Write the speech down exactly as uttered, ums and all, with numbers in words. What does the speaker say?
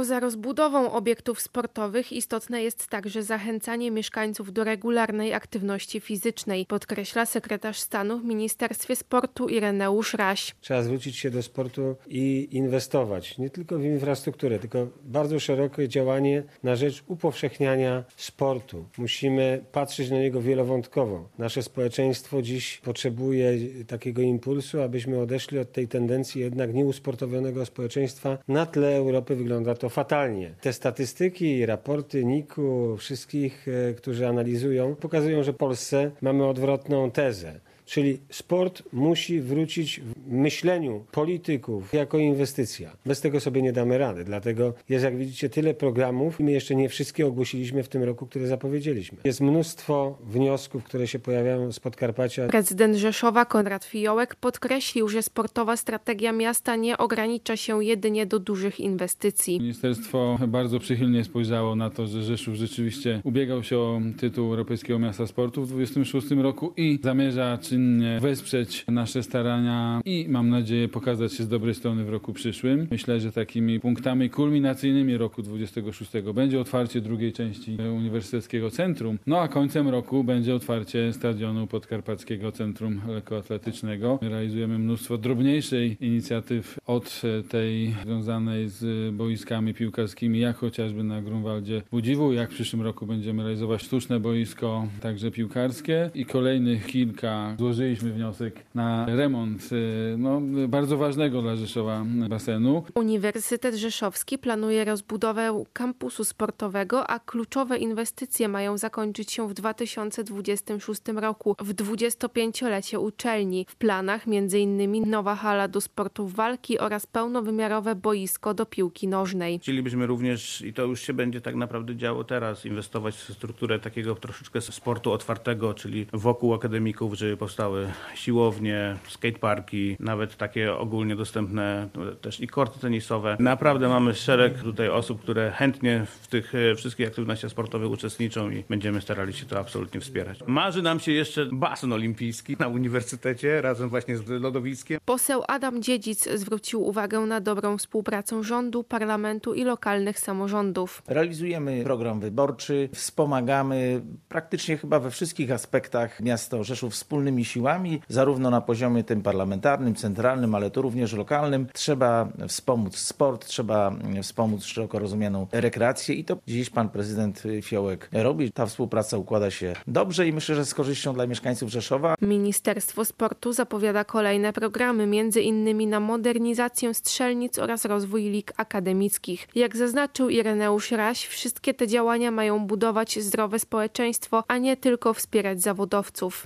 Poza rozbudową obiektów sportowych istotne jest także zachęcanie mieszkańców do regularnej aktywności fizycznej, podkreśla sekretarz stanu w Ministerstwie Sportu Ireneusz Raś. Trzeba zwrócić się do sportu i inwestować nie tylko w infrastrukturę, tylko bardzo szerokie działanie na rzecz upowszechniania sportu. Musimy patrzeć na niego wielowątkowo. Nasze społeczeństwo dziś potrzebuje takiego impulsu, abyśmy odeszli od tej tendencji jednak nieusportowionego społeczeństwa. Na tle Europy wygląda to fatalnie. Te statystyki, raporty N I K u, wszystkich, którzy analizują, pokazują, że w Polsce mamy odwrotną tezę. Czyli sport musi wrócić w myśleniu polityków jako inwestycja. Bez tego sobie nie damy rady. Dlatego jest, jak widzicie, tyle programów i my jeszcze nie wszystkie ogłosiliśmy w tym roku, które zapowiedzieliśmy. Jest mnóstwo wniosków, które się pojawiają z Podkarpacia. Prezydent Rzeszowa Konrad Fiołek podkreślił, że sportowa strategia miasta nie ogranicza się jedynie do dużych inwestycji. Ministerstwo bardzo przychylnie spojrzało na to, że Rzeszów rzeczywiście ubiegał się o tytuł Europejskiego Miasta Sportu w dwudziestym szóstym roku i zamierza czynnie wesprzeć nasze starania i mam nadzieję pokazać się z dobrej strony w roku przyszłym. Myślę, że takimi punktami kulminacyjnymi roku dwudziestego szóstego będzie otwarcie drugiej części Uniwersyteckiego Centrum, no a końcem roku będzie otwarcie stadionu Podkarpackiego Centrum Lekkoatletycznego. Realizujemy mnóstwo drobniejszych inicjatyw od tej związanej z boiskami piłkarskimi, jak chociażby na Grunwaldzie Budziwu, jak w przyszłym roku będziemy realizować sztuczne boisko, także piłkarskie i kolejnych kilka. Złożyliśmy wniosek na remont no, bardzo ważnego dla Rzeszowa basenu. Uniwersytet Rzeszowski planuje rozbudowę kampusu sportowego, a kluczowe inwestycje mają zakończyć się w dwa tysiące dwudziestym szóstym roku, w dwudziestopięciolecie uczelni. W planach między innymi nowa hala do sportów walki oraz pełnowymiarowe boisko do piłki nożnej. Chcielibyśmy również, i to już się będzie tak naprawdę działo teraz, inwestować w strukturę takiego troszeczkę sportu otwartego, czyli wokół akademików, żeby powstały siłownie, skateparki, nawet takie ogólnie dostępne też i korty tenisowe. Naprawdę mamy szereg tutaj osób, które chętnie w tych wszystkich aktywnościach sportowych uczestniczą i będziemy starali się to absolutnie wspierać. Marzy nam się jeszcze basen olimpijski na uniwersytecie razem właśnie z lodowiskiem. Poseł Adam Dziedzic zwrócił uwagę na dobrą współpracę rządu, parlamentu i lokalnych samorządów. Realizujemy program wyborczy, wspomagamy praktycznie chyba we wszystkich aspektach miasto Rzeszów wspólnymi siłami, zarówno na poziomie tym parlamentarnym, centralnym, ale to również lokalnym. Trzeba wspomóc sport, trzeba wspomóc szeroko rozumianą rekreację i to dziś pan prezydent Fiołek robi. Ta współpraca układa się dobrze i myślę, że z korzyścią dla mieszkańców Rzeszowa. Ministerstwo Sportu zapowiada kolejne programy, między innymi na modernizację strzelnic oraz rozwój lig akademickich. Jak zaznaczył Ireneusz Raś, wszystkie te działania mają budować zdrowe społeczeństwo, a nie tylko wspierać zawodowców.